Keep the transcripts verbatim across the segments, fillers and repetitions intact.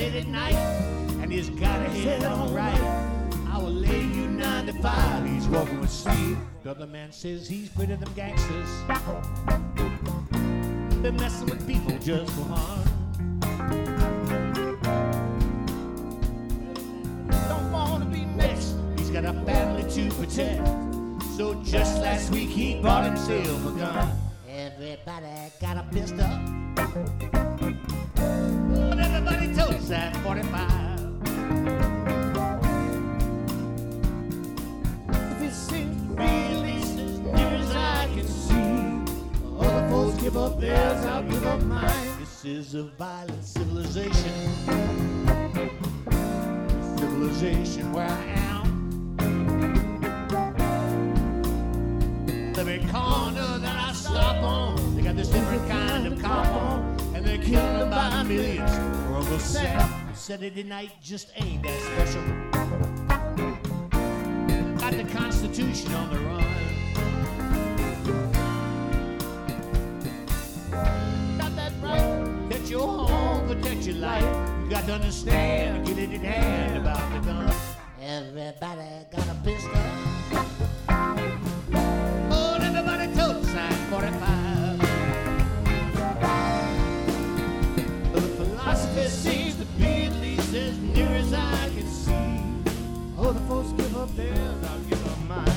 late at night, and he's got a head on right. I will lay you nine to five. He's walking with Steve. The other man says he's pretty them gangsters. They're messing with people just for harm. Don't wanna be next. He's got a family to protect. So just last week he bought himself a gun. Everybody got a pistol, but everybody totes that forty-five. If it seems to be at least as near as I can see, all the folks give up theirs, I'll give up mine. This is a violent civilization, civilization where I am. Every corner that I stop on, they got this different kind of cop on, and they're killing them by millions. For Uncle Sam, Saturday night just ain't that special. Got the Constitution on the run. Got that right, protect your home, protect your life. You got to understand, get it in hand about the gun. Everybody got a pistol. forty-five. The philosophy seems to be at least as near as I can see. Oh, the folks give up theirs, I'll give up mine.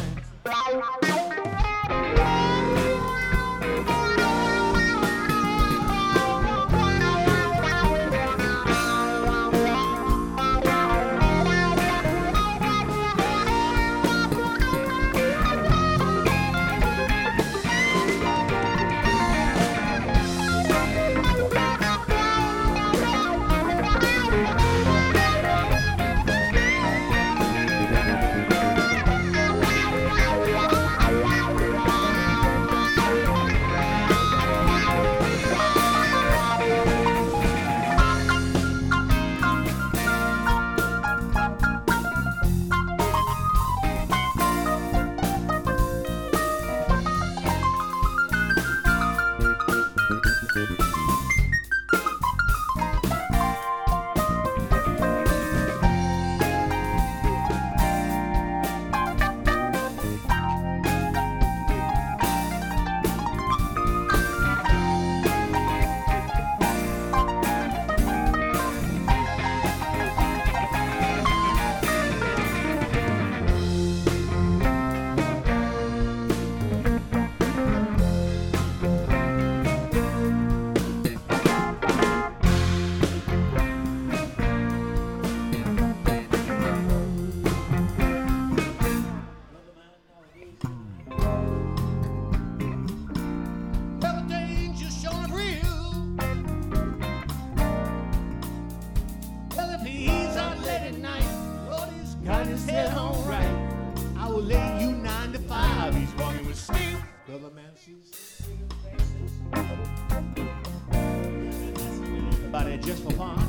Just for fun.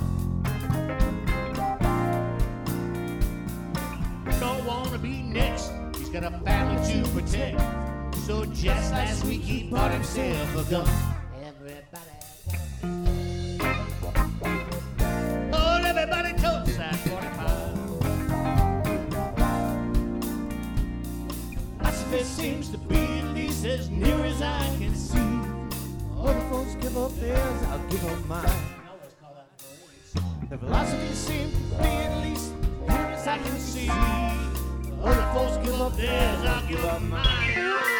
Don't wanna be next. He's got a family to protect. So just last week he bought himself a gun. Everybody, oh, everybody totes that forty-five. Philosophy seems to be at least as near as I can see. All the folks give up theirs, I'll give up mine. The philosophy seems to be at least near as I can see. All the folks give up theirs, I'll give up mine.